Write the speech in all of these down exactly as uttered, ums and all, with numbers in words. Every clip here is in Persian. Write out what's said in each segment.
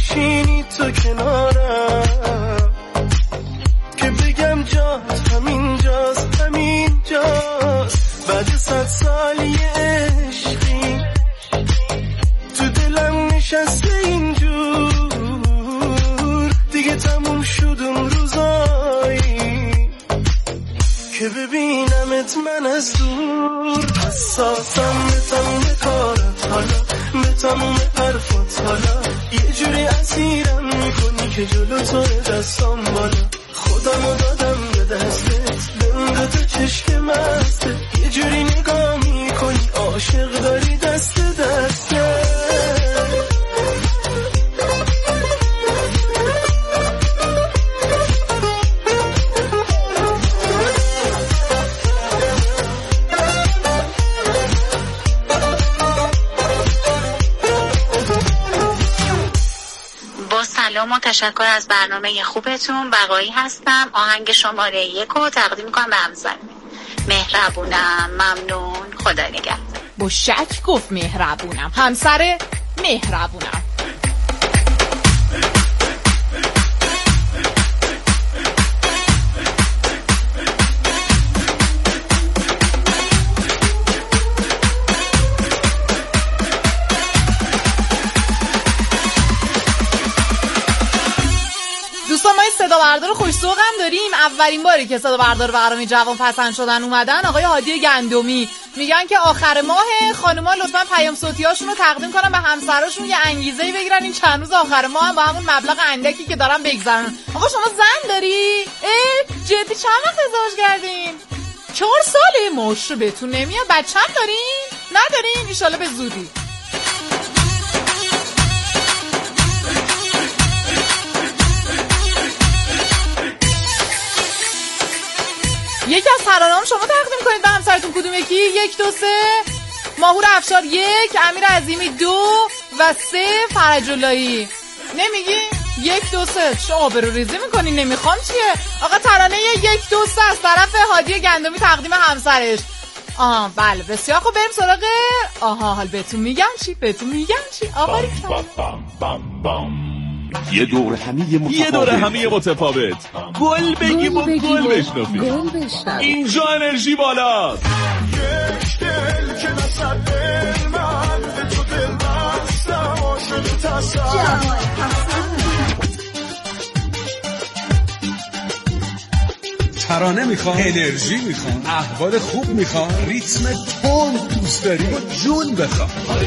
بشینی تو کنارم که بگم جات همین جاست همین جاست. بعد صد سالی عشقی تو دلم نشسته اینجور دیگه تموم شد اون روزایی که ببینمت من از دور. حساسم به تموم کارت حالا به تموم حرفات حالا یه جوری اسیرم میکنی که جلو تو دستام بالا. خودمو دادم به دستت بنده تو چشک مستت یه جوری نگاه میکنی عاشق داری دست دسته. سلام و تشکر از برنامه خوبتون. بقایی هستم. آهنگ شماره یک رو تقدیم میکنم به همسرم. مهربونم، ممنون، خدا نگهدار. با شک گفت مهربونم، همسر مهربونم. صدا بردار خوش ذوق هم داریم. اولین باری که صدا بردار برنامه جوان پسند شدن اومدن آقای هادی گندمی میگن که آخر ماه خانوما لطفا پیام صوتی هاشون رو تقدیم کنن به همسراشون یه انگیزه‌ای بگیرن این چند روز آخر ماه هم با همون مبلغ اندکی که دارن بگذرن. آقا شما زن داری؟ ای جدی چند وقت ازدواج کردین؟ چهار ساله. ماشو بهتون نمیاد. بچه‌م دارین؟ ندارین؟ ان شاءالله به زودی. یکی از ترانه‌ام شما تقدیم کنید به همسرتون. کدوم یکی؟ یک دو سه ماهور افشار یک، امیر عظیمی دو و سه فرج اللهی. نمیگی؟ یک دو سه چه آبروریزی میکنی؟ نمیخوام چیه؟ آقا ترانه یک دو سه از طرف هادی گندمی تقدیم همسرش. آها بله بسیار خوب. بریم سراغ آها حال بهتون میگم چی؟ بهتون میگم چی؟ آقا یه دور همی متفاوت یه دور همی متفاوت گل بگیم و گل بشنفیم. اینجا انرژی بالا. یک دل که نصد دل من به تو دل بستم عاشق تصم. ترانه میخوان، انرژی میخوان، احوال خوب میخوان، ریتم تند دوست داری و جون بخوان.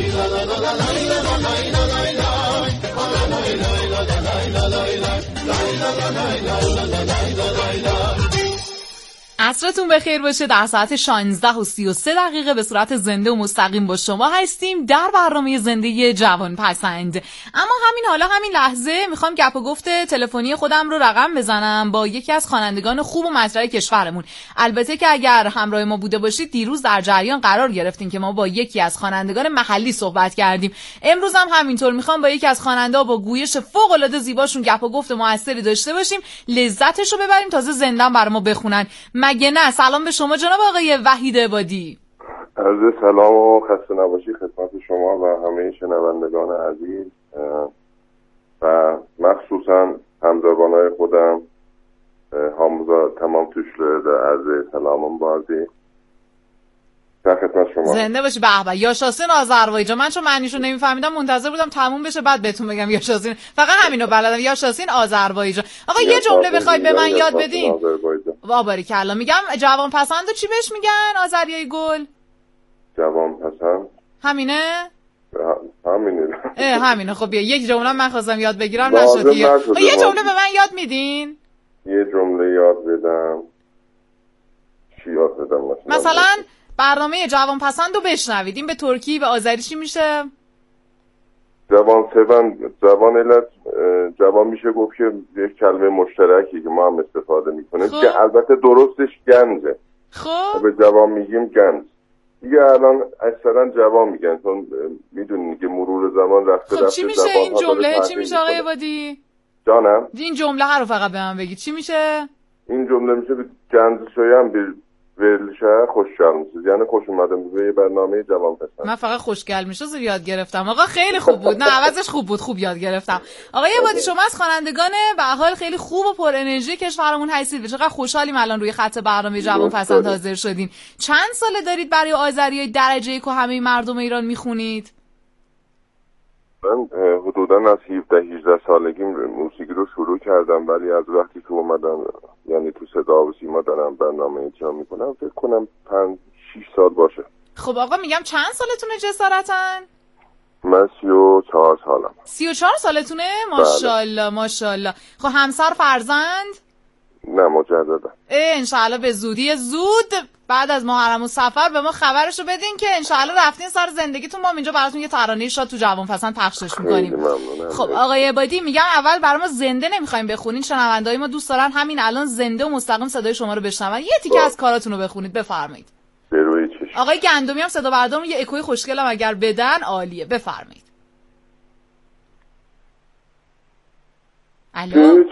عصرتون بخیر باشه. در ساعت شانزده و سی و سه دقیقه به صورت زنده و مستقیم با شما هستیم در برنامه زنده جوان پسند. اما همین حالا همین لحظه میخوام گپ و گفت تلفنی خودم رو رقم بزنم با یکی از خوانندگان خوب و مطرح کشورمون. البته که اگر همراه ما بوده باشید دیروز در جریان قرار گرفتیم که ما با یکی از خوانندگان محلی صحبت کردیم. امروز هم همینطور میخوام با یکی از خواننده‌ها با گویش فوق العاده زیباشون گپ و گفت موثری داشته باشیم، لذتش رو ببریم، تازه زنده برام بخونن. مگه نه؟ سلام به شما جناب آقای وحید عبادی. عرض سلام و خسته نباشی خدمت شما و همه شنوندگان عزیز و مخصوصا همزبانای خودم حامزا تمام توشله در عرض سلامم بازی در خدمت شما. زنده باشی. به به. یاشاسین آذربایجان. من چون معنیشو نمیفهمیدم منتظر بودم تموم بشه بعد بهتون بگم یاشاسین. فقط همینو بلدم. یاشاسین آذربایجان. آقا یه جمله بخواید به من یاد بدین. وا باریکلا. میگم جوان پسندو چی بهش میگن؟ آذریای گل. جوان پسند. همینه؟ همینه. اه همینه. خب بیا یک جمله من خواستم یاد بگیرم نشد. یه جمله به من یاد میدین؟ یه جمله یاد بدم. چی یاد بدم مثلا؟ مثلا برنامه جوان پسند رو بشنوید. این به ترکی به آذری چی میشه؟ جوان سوند. جوان علت جوان میشه گفت که یک کلمه مشترکی که ما هم استفاده میکنیم خب. که البته درستش گنجه. خب به جوان میگیم گنج. دیگه الان اکثرا جوان میگن چون میدونین که مرور زمان رفته خب رفته. چی میشه این جمله؟ چی میشه آقای عبادی؟ جانم؟ این جمله رو فقط به من بگید چی میشه؟ این جمله میشه گنج شویم به ولشه خوشگل میشه، یعنی خوش اومدم به برنامه جوان پسند. من فقط خوشگل میشه رو یاد گرفتم. آقا خیلی خوب بود. نه عوضش خوب بود، خوب یاد گرفتم. آقای عبادی شما از خوانندگان به حال خیلی خوب و پر انرژی کشورمون هستید و چقدر خوشحالیم الان روی خط برنامه جوان پسند حاضر شدین. چند ساله دارید برای آذریای درجه یک و همه مردم ایران میخونید؟ من حدوداً از هفده هجده سالگی موسیقی رو شروع کردم، ولی از وقتی که اومدم یعنی تو صدا و سیما دارم برنامه اجرا میکنم فکر کنم پنج شیش سال باشه. خب آقا میگم چند سالتونه جسارتاً؟ من سی و چهار سالم. سی و چهار سالتونه؟ ماشاءالله ماشاءالله. خب همسر فرزند؟ نه مجددا. انشاءالله به زودی زود بعد از محرم و سفر به ما خبرشو بدین که انشاءالله رفتین سر زندگیتون، ما اینجا براتون یه ترانه شاد تو جوان پسند پخشش میکنیم. خب آقای عبادی میگم اول برای ما زنده نمیخوایم بخونین، شنوندهای ما دوست دارن همین الان زنده و مستقیم صدای شما رو بشنون. یه تیکه از کاراتون رو بخونید، بفرمایید. بروی چشم. آقای گندمی هم صدا بردارمون یه اکوی خوشگلم اگر بدن عالیه، بفرمایید. الو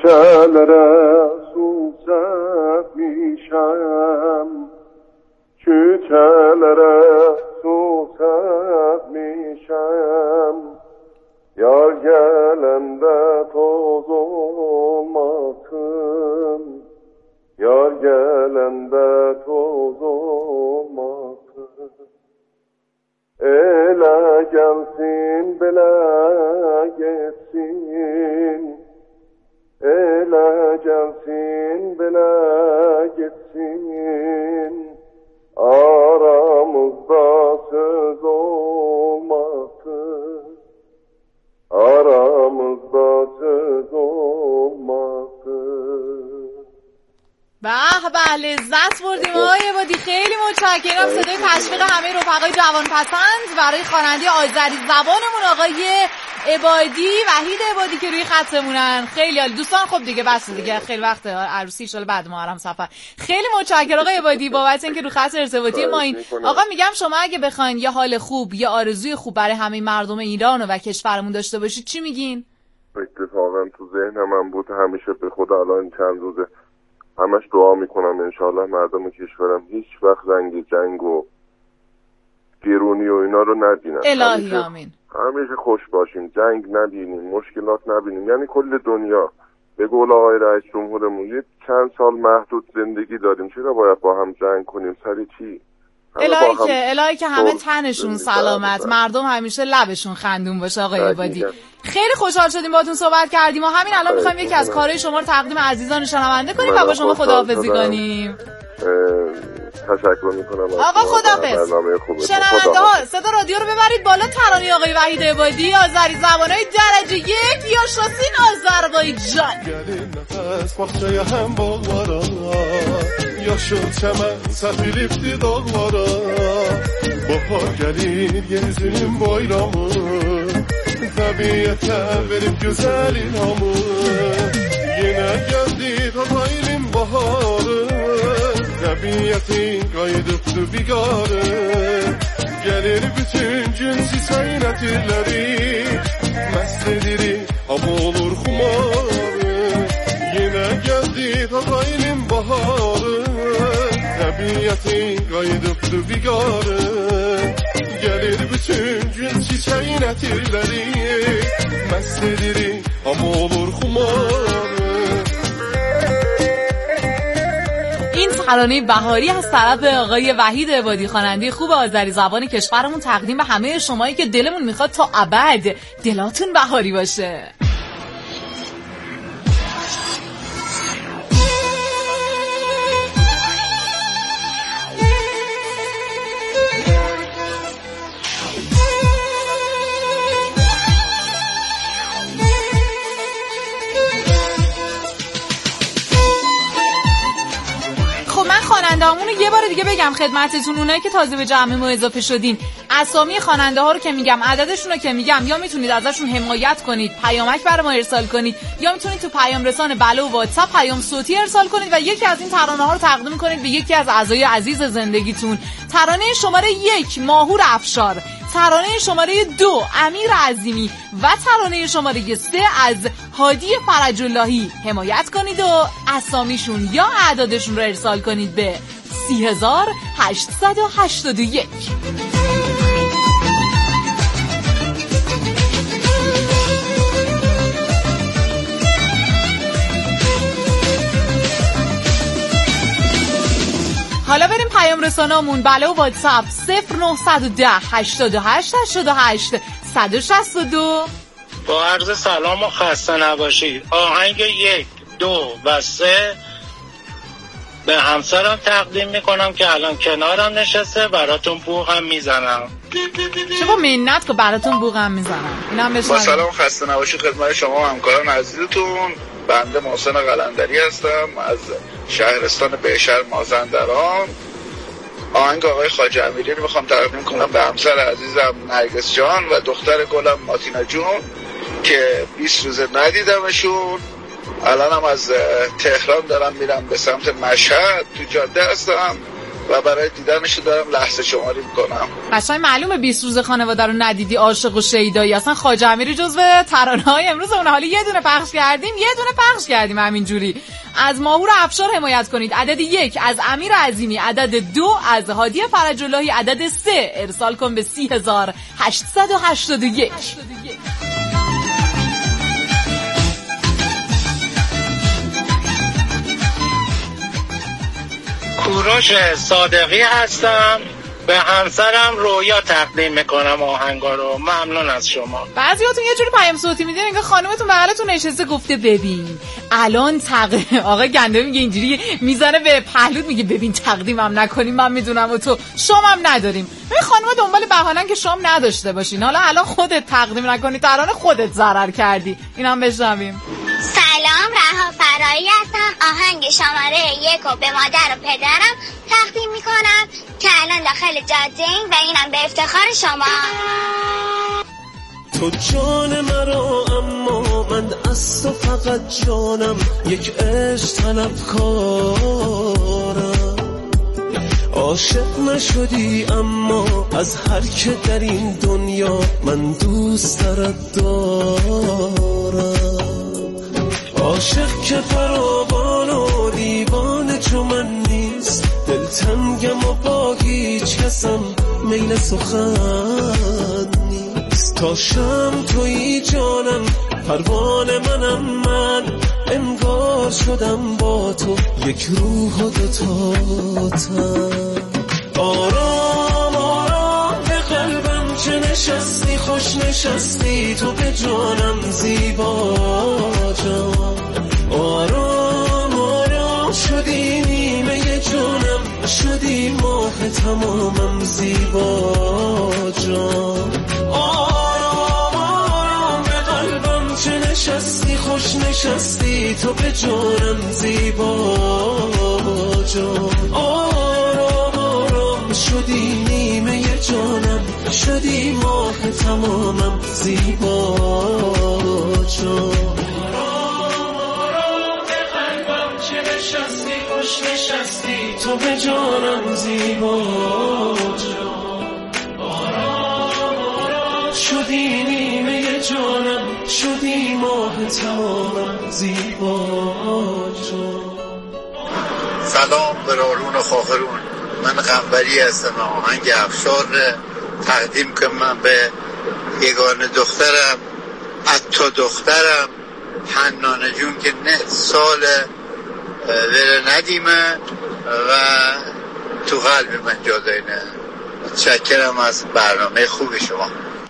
Küçelere susat mişem, yar gelende toz olmasın, yar gelende toz olmasın. Ele gelsin bele geçsin, ele gelsin bele geçsin. Aramızda söz olmasın, aramızda söz olmasın. به به لذت بردیم آقای عبادی، خیلی متشکرم. صدای تشویق همه رفقای جوان پسند برای خواننده آذری زبانمون آقای عبادی، وحید عبادی که روی خطمونن. خیلی عالی دوستان. خب دیگه بس دیگه، خیلی وقت عروسی ان بعد محرم سفر. خیلی متشکرم آقای عبادی بابت اینکه رو خط ارتباطی ما این. آقا میگم شما اگه بخواید یه حال خوب، یه آرزوی خوب برای همه مردم ایران و کشورمون داشته باشید چی میگین؟ اتفاقا تو ذهنم هم بود، همیشه به خدا الان چند روزه همش دعا میکنم انشالله مردم کشورم هیچ وقت زنگ جنگ و گرونی و اینا رو نبینن. الهی آمین. همیشه خوش باشیم، جنگ نبینیم، مشکلات نبینیم، یعنی کل دنیا. به قول آقای رئیس جمهورمون یه چند سال محدود زندگی داریم، چرا باید با هم جنگ کنیم؟ سر چی؟ الهی که الهی که همه تنشون سلامت، مردم همیشه لبشون خندون باشه. آقای عبادی خیلی خوشحال شدیم باهاتون صحبت کردیم و همین الان میخوایم یکی از کارهای شما رو تقدیم عزیزان شنونده کنیم و با شما خداحافظی کنیم. تشکر میکنم. آقا خداحافظ. شنونده ها صدا رادیو رو ببرید بالا. ترانه آقای وحید عبادی، آذری زبانای درجه یک یا شاسین آذربایجان. Yaşıl çəmən səpilibdi dağlara, bahar gəlir yeryüzünün bayramı, təbiətə verib gözəl ilhamı. Yenə gəldi Xəzairin baharı, təbiətin qayıdıbdı bigarı. Gəlir bütün gün çiçəyin ətirləri, məst edirik amma olur xumarı. Yenə gəldi Xəzairin baharı, təbiətin qayıdıbdı bigarı. Gəlir bütün gün çiçəyin ətirləri, məst edirik amma olur xumarı. این ترانه بهاری از طرف آقای وحید عبادی، خواننده خوب آذری زبان کشورمون، تقدیم به همه شمایی که دلمون میخواد تا ابد دلاتون بهاری باشه. خواننده‌هامون رو یه بار دیگه بگم خدمتتون، اونایی که تازه به جمع ما اضافه شدین، اسامی خواننده ها رو که میگم، عددشون رو که میگم، یا میتونید ازشون حمایت کنید، پیامک برای ما ارسال کنید، یا میتونید تو پیام رسان بله و واتساپ پیام صوتی ارسال کنید و یکی از این ترانه ها رو تقدیم کنید به یکی از اعضای عزیز زندگیتون. ترانه شماره یک ماهور افشار، ترانه شماره دو امیر عظیمی و ترانه شماره سه از هادی فرج اللهی. حمایت کنید و اسامیشون یا اعدادشون رو ارسال کنید به سی هزار هشتصد و هشتاد و یک. حالا بریم پیام رسانه‌مون. بله و واتساپ صفر نه یک صفر هشتاد و هشت هشتاد و هشت صد و شصت و دو. با عرض سلام و خسته نباشید. آهنگ یک دو و سه به همسرم تقدیم میکنم که الان کنارم نشسته، براتون بوغم میزنم. چه با منت که براتون بوغم میزنم. اینم بشنوید. با سلام و خسته نباشید خدمت شما و همکاران عزیزتون. بنده محسن قلندری هستم از شهرستان بهشهر مازندران. آهنگ آقای خواجه امیری رو میخوام تقدیم کنم به همسر عزیزم نرگس جان و دختر گلم ماتینا جون که بیست روز ندیدمشون. الانم از تهران دارم میرم به سمت مشهد، تو جاده هستم و برای دیدنش دارم لحظه شماری میکنم. قشنگ معلومه بیست روز خانواده رو ندیدی، عاشق و شیدایی. اصلا خواجه امیری جزو ترانه‌های امروز اون، حالی یه دونه پخش کردیم یه دونه پخش کردیم همینجوری. از ماهور افشار حمایت کنید. عدد یک از امیر عظیمی، عدد دو از هادی فرج اللهی، عدد سه ارسال کن به سی هزار هشتصد و هشتاد و یک. کوروش صادقی هستم، به همسرم رویا تقدیم میکنم آهنگا رو. ممنون از شما. بعضیاتون یه جوری پیام صوتی میدین انگار خانومتون بغلتون نشسته گفته ببین الان تق... آقا گنده میگه اینجوری میزنه به پهلوت میگه ببین تقدیمم نکنیم من میدونم و تو شامم نداریم. ببین خانوما دنبال بهانه‌ن که شام نداشته باشین. حالا الان خودت تقدیم نکنی تران خودت ضرر کردی. اینم بشنویم. سلام، رها فرایی هستم. آهنگ شماره یک رو به مادر و پدرم تقدیم میکنم که الان داخل جاده این و اینم به افتخار شما. تو جان مرا اما من از تو فقط جانم، یک عشق طلب کارم. عاشق نشدی اما از هر که در این دنیا من دوست دارد دارم. عاشق که فراوان و دیوانه چو من نیست، دلتنگم و با هیچ کسم میل سخن نیست. تا شم تویی جانم، پروانه منم من، انگار شدم با تو یک روح و دوتاتم. آرام آرام به قلبم چه نشستی، خوش نشستی تو به جانم زیبا جان. آرام آرام شدی نیمه جانم، شدی ماه تمامم زیبا جان. آرام آرام به قلبم چه نشستی، خوش نشستی تو به جانم زیبا جان. آرام آرام شدی نیمه جانم، شدی ماه تمامم زیبا جان. نشستی تو به جانم زیبا جان. آرام آرام شدی نیمه جانم، شدی ماه تمامم زیبا جان. سلام به رارون و خاخرون، من قنبری هستم. آهنگ افشار تقدیم کنم من به یگانه دخترم، عطا دخترم حنانه جون که نه سال وره ندیمه و تو قلب من جا دارینه. متشکرم از برنامه خوب شما.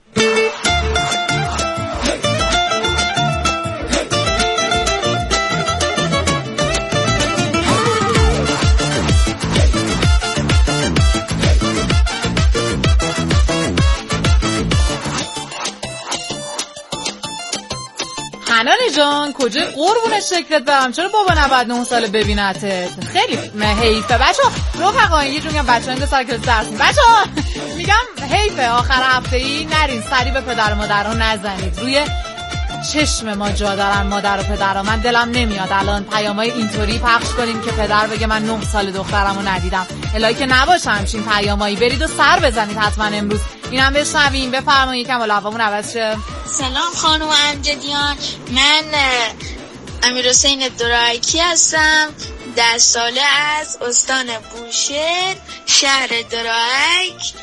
حنان جان کجا قربون شکلت برم؟ چرا بابا نباید نه ساله ببینتت؟ خیلی حیفه بچه رفقا. یه جون میگم بچه ها اینجا سر کلاس درس میگم بچه ها میگم حیفه آخر هفته ای نرین سری به پدر و مادر ها نزنید. روی چشم ما جا دارن مادر و پدر ها. من دلم نمیاد الان پیامای اینطوری پخش کنیم که پدر بگه من نه سال دخترم رو ندیدم. الهی که نباشه همچین پیامایی. برید و سر بزنید حتما امروز. اینم بشنویم. بفرمایید یکم بالا هوامون عوض شه. سلام خانم امجدیان، من امیر حسین دورایکی هستم. ده ساله از استان بوشهر شهر درائک.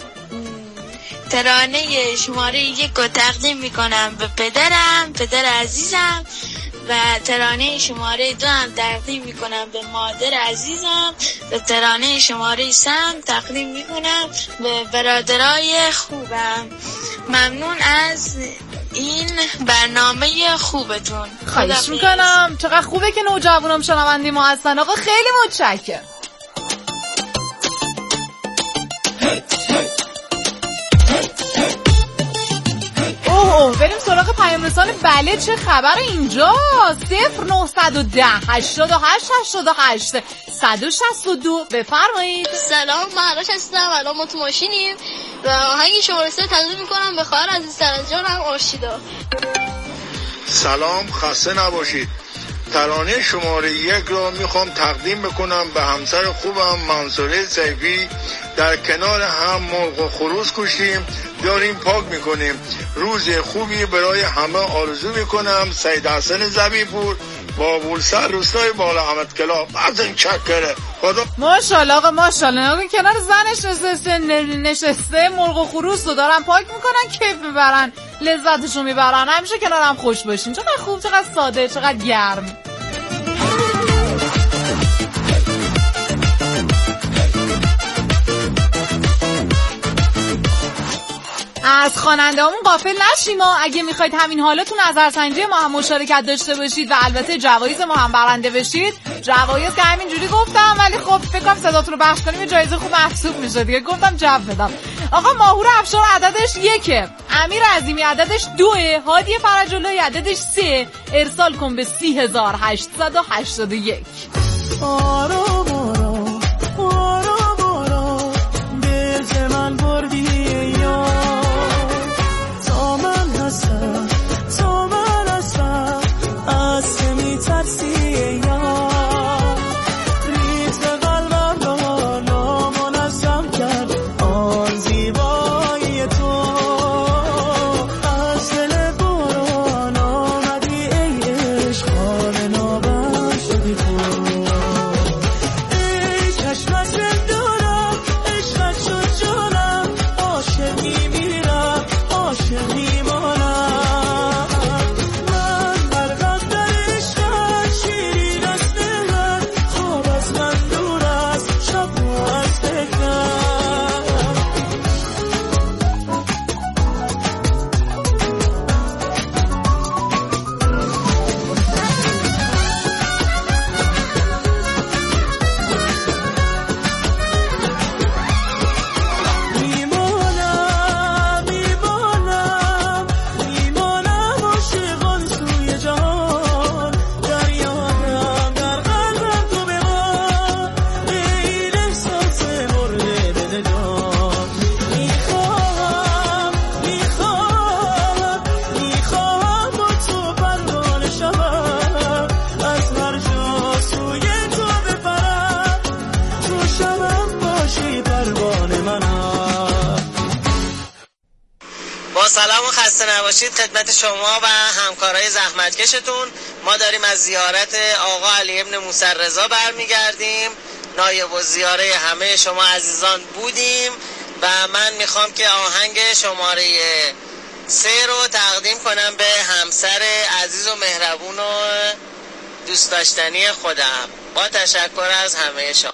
ترانه شماره یک رو تقدیم میکنم به پدرم، پدر عزیزم، و ترانه شماره دو هم تقدیم میکنم به مادر عزیزم، و ترانه شماره سه هم تقدیم میکنم به برادرای خوبم. ممنون از این برنامه خوبتون. خواهش میکنم. چقدر خوبه که نوجوانم شنونده ما هستن. آقا خیلی متشکرم. اوه بریم سراغ پیام رسان. بله چه خبر اینجا؟ صفر نهصد و ده هشتاد و هشت هشتاد و هشت صد و شصت و دو بفرمایید. سلام، من عراش هستم. الان ما تو ماشینیم و آهنگ شماره سه تقدیم میکنم به خواهر عزیز سرنجانم آرشیدا. سلام، خسته نباشید. ترانه شماره یک رو میخوام تقدیم بکنم به همسر خوبم منصوره سیفی. در کنار هم مرغ و خروس کشتیم، داریم پاک میکنیم. روز خوبی برای همه آرزو میکنم. سید حسن زبیپور، بابولسر، روستای بالا احمد کلاب. از این چکره خدا. ماشاءالله آقا ماشاءالله. آقا کنار زنش نشسته نشسته مرغ و خروس رو دارن پاک میکنن، کیف میبرن، لذتشو میبرن. همیشه کنارم خوش باشین. چقدر خوب، چقدر ساده، چقدر گرم. از خواننده همون غافل نشیم. اگه میخواید همین حالا تو نظرسنجی ما هم مشارکت داشته باشید و البته جوایز ما هم برنده بشید، جوایز که همینجوری گفتم ولی خب فکر کنم صداتون رو بخش کنیم یه جایزه خوب محسوب میشه دیگه، گفتم جو بدم. آقا ماهور افشار عددش یکه، امیر عظیمی عددش دوه، هادی فرج‌اللهی عددش سه. ارسال کن به سی هزار هشتصد و هشتاد و یک. آرام آرام آرام آرام دل من بردی یا تا من هستم تا من هستم از که میترسی یا ریتم قلبم را نامنظم کرد آن زیبایی تو. از دل باران آمدی ای عشق حال نابم شدی تو. ای چشمت دلدارم عشقت شد جانم، عاشق میمیرم عاشق میمانم. من غرقم در عشقت شیرین از مهرت، خواب از من دور است شب رو از فکرم. میمانم میمانم میمانم عاشقان سوی جهان، دریانم در قلبم تو بمان، این احساس مرده دل جان. میخواهم میخواهم میخواهم با تو پروانه شوم، از هر جا سوی تو بپرم، تو شبم باشی پروانه منم. با سلام و خسته نباشید خدمت شما و همکارای زحمتکشتون. ما داریم از زیارت آقا علی ابن موسی رضا برمیگردیم. نایب الزیاره همه شما عزیزان بودیم و من میخوام که آهنگ شماره سه رو تقدیم کنم به همسر عزیز و مهربون و دوست داشتنی خودم. با تشکر از همه شما.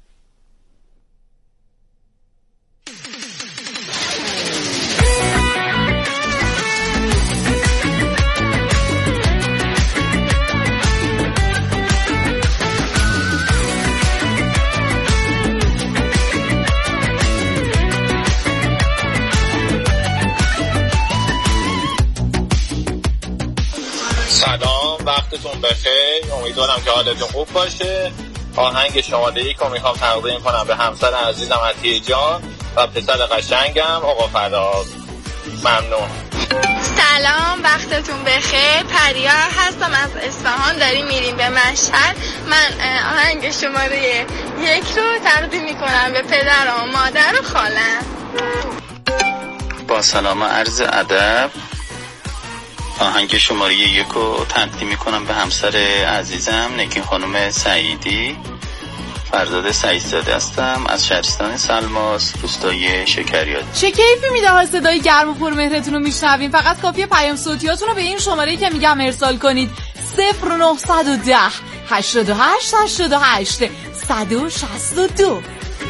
سلام، وقتتون بخیر. امیدوارم که حالتون خوب باشه. آهنگ شماره یک رو میخوام تقدیم کنم به همسر عزیزم عطیه جان و پسر قشنگم آقا فراز. ممنون. سلام، وقتتون بخیر. پریا هستم از اصفهان، داریم میریم به مشهد. من آهنگ شماره یک رو تقدیم میکنم به پدرم و مادر و خالم. با سلام عرض ادب آهنگ شماره یک رو تقدیم میکنم به همسر عزیزم نگین خانم سعیدی. فرزاد سعیدزاده هستم از شهرستان سلماس، روستای شکریات. چه کیفی میده ها صدای گرم و پرمهرتون رو میشنویم. فقط کافیه پیام صوتیاتون رو به این شماره‌ای که میگم ارسال کنید: صفر نه یک صفر هشتاد و هشت هشتاد و هشت صد و شصت و دو.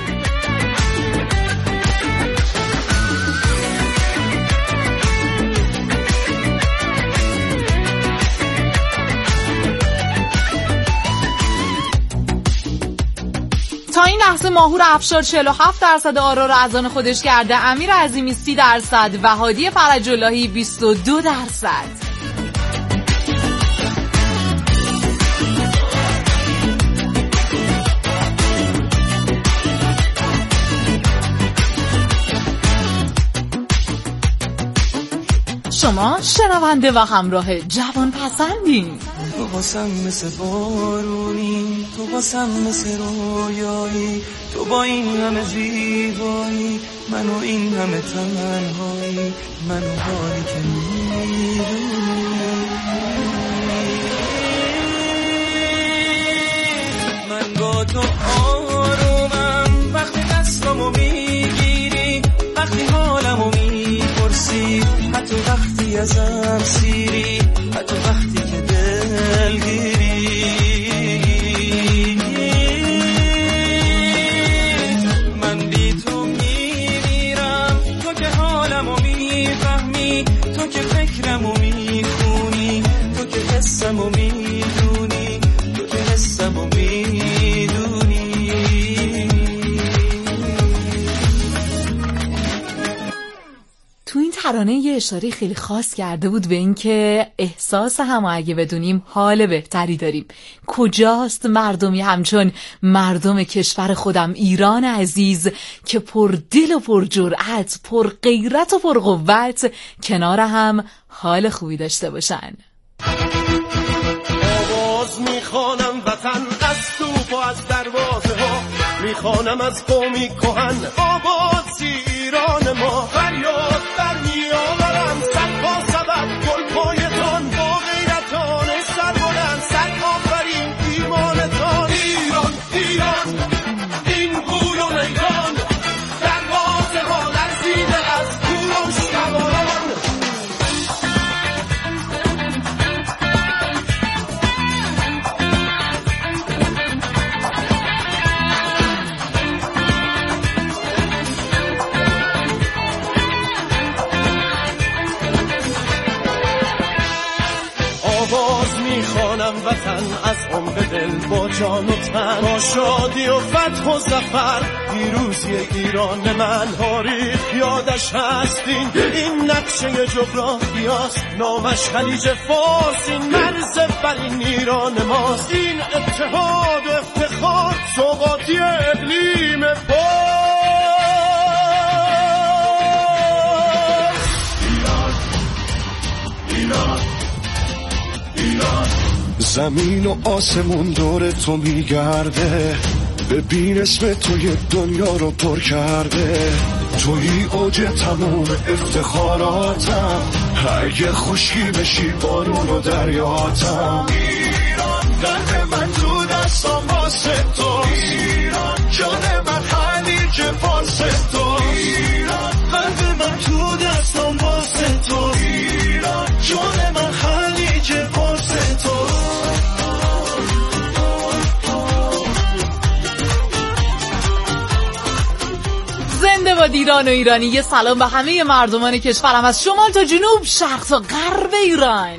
تا این لحظه ماهور افشار چهل و هفت درصد آرا رو از آن خودش کرده، امیر عظیمی سی درصد و هادی فرج اللهی بیست و دو درصد. شما شنونده و همراه جوان پسندین. تو باسم مثل بارونی، تو باسم مثل رویایی، تو با این همه زیبایی، من و این همه تنهایی، من و حالی که میدونی. من با تو آرومم وقتی دستمو میگیری، وقتی حالمو میپرسی، حتی وقتی ازم سیری، حتی وقتی که دلگیری. من بی تو میمیرم، تو که حالمو میفهمی، تو که فکرمو میخونی، تو که حسمو میدونی، تو که حسمو میدونی. تو این ترانه یه اشاره خیلی خاص کرده بود به این که احساس هم اگه بدونیم حال بهتری داریم. کجاست مردمی همچون مردم کشور خودم ایران عزیز که پر دل و پر جرأت، پر غیرت و پر قوت کنار هم حال خوبی داشته باشن. آواز میخوانم وطن از توپ و از دروازه ها، میخوانم از قومی کهن آباد ایران ما. فریاد در میآورم صد با سبب گل پایتان، با غیرتان سر بلند سر آفرین ایمانتان. ایران ایران این گور و میدان، دروازه ها لرزیده از کوروش سواران. آواز میخوانم وطن از عمق دل با جان و تن، با شادی و فتح و ظفر پیروزی ایران من. تاریخ یادش هستین این نقشه جغرافیاست، نامش خلیج فارس، این مرز بر این ایران ماست. این اتحاد و افتخار سوقاتی اقلیم فارس. ایران ایران زمین و آسمون دور تو میگرده، ببین اسم توی دنیا رو پر کرده. توی اوج تموم افتخاراتم، اگه خشکی بشی بارون و دریاتم. ایران در من تو دستم واسه تو، ایران جان من خلیج فارس تو. ایران قلب من تو دستم واسه تو، ایران جان من خلیج فارس تو. زنده باد ایران و ایرانی. یه سلام به همه مردمان کشورم از شمال تا جنوب، شرق تا غرب ایران.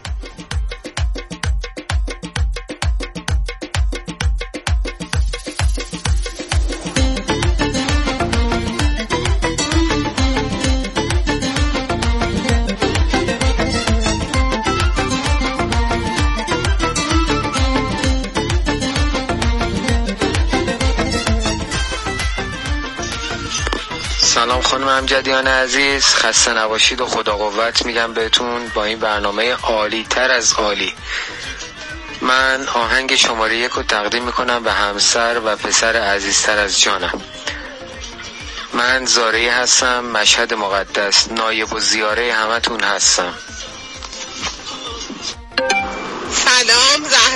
سلام خانم امجدیان عزیز، خسته نباشید و خدا قوت میگم بهتون با این برنامه عالی تر از عالی. من آهنگ شماره یک رو تقدیم میکنم به همسر و پسر عزیزتر از جانم. من زارعی هستم، مشهد مقدس، نایب و زیاره همتون هستم.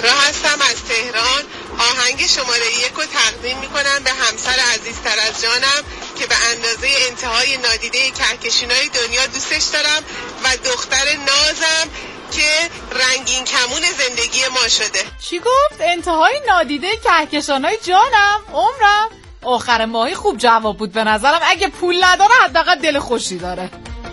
زهرا هستم از تهران. آهنگ شماره یک رو تقدیم میکنم به همسر عزیزتر از جانم که به اندازه انتهای نادیده کهکشان‌های دنیا دوستش دارم و دختر نازم که رنگین کمون زندگی ما شده. چی گفت؟ انتهای نادیده کهکشان‌های جانم؟ عمرم؟ آخر ماهی خوب جواب بود به نظرم. اگه پول نداره حداقل دل خوشی داره.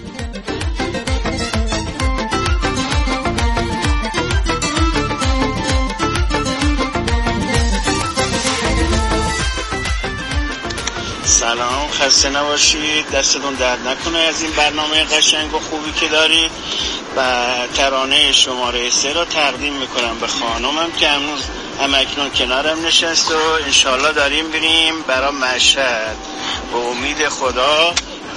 سلام، خسته نباشید، دستتون درد نکنه از این برنامه قشنگ و خوبی که دارید و ترانه شماره سه رو تقدیم میکنم به خانومم که هنوز همکنون کنارم نشست و انشالله داریم بریم برای مشهد به امید خدا.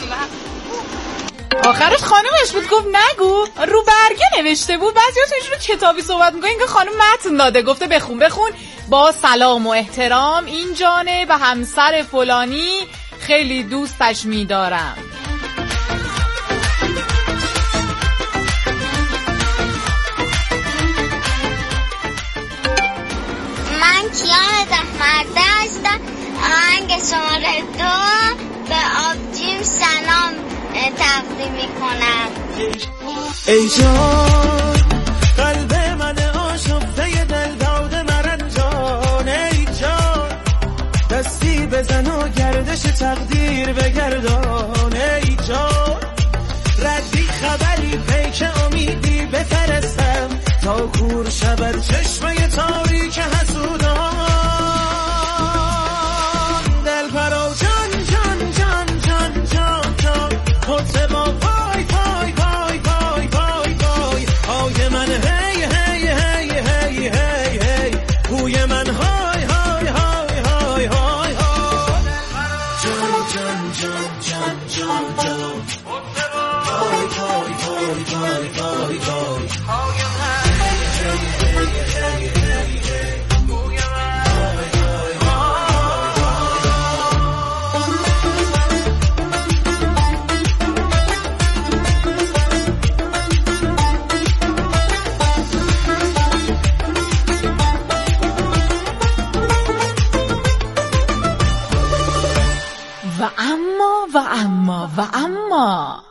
آخرش خانومش بود گفت نگو، رو برگه نوشته بود. بعضیاتون اینجور کتابی صحبت میکنین که خانوم متن داده گفته بخون بخون. با سلام و احترام این جانه و همسر فلانی خیلی دوستش میدارم. من کیان زحمت هستم. آهنگ شماره دو به آبجیم سلام تقدیم میکنم. ای جان قلب من آشفته دل داده مرنجان، ای جان دستی بزن و گردش تقدیر بگردان، ای جان ردی خبری پیک امیدی بفرستم تا کور شود چشمه تاریک حسودان. دل پرو جان جان جان جان جان جان حسه با پای پای پای پای پای پای آی من هی هی هی هی هی هی بوی من های های های های های جان جان جان جان جان جان پای پای پای پای پای پای و اما و اما و اما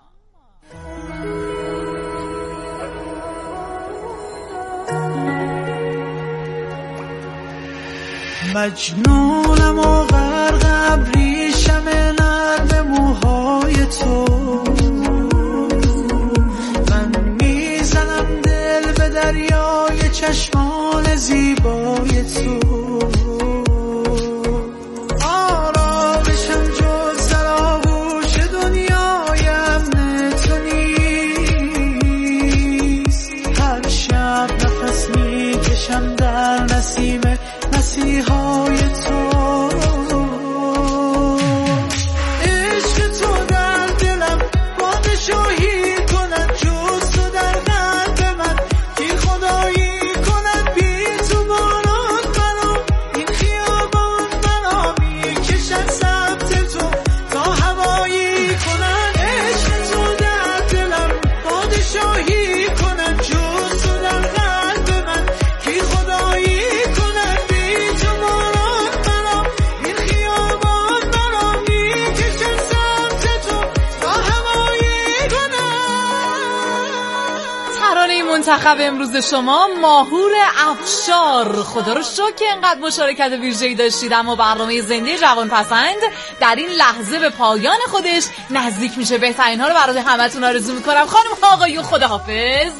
مجنونم و غرقم ریشم نرم موهای تو، من میزنم دل به دریای چشمان زیبای تو. آرامشم جز سرآغوش دنیای امن تو نیست. هر شب نفس میکشم در نسیم مسیحای تو. عشق تو در دلم پادشاهی کند، جز تو در قلب من کی خدایی کند. بی تو باران منو این خیابان منو میکشد سمت تو تا هوایی کنن. عشق تو در دلم پادشاهی کند، جز تو در قلب من کی خدایی کند. منتخب امروز شما ماهور افشار. خدا رو شکر که انقدر مشارکت ویژه‌ای داشتید. اما برنامه زنده جوان پسند در این لحظه به پایان خودش نزدیک میشه. بهترین ها رو برای همتون آرزو میکنم. خانم ها آقایون خداحافظ.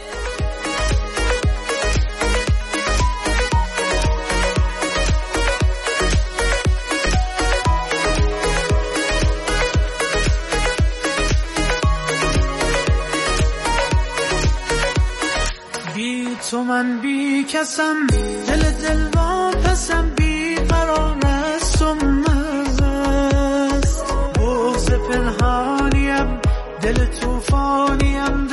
تو من بی کسم، دل دل با پسم، بی قرار است و مزست. بغض پنهانیم، دل توفانیم،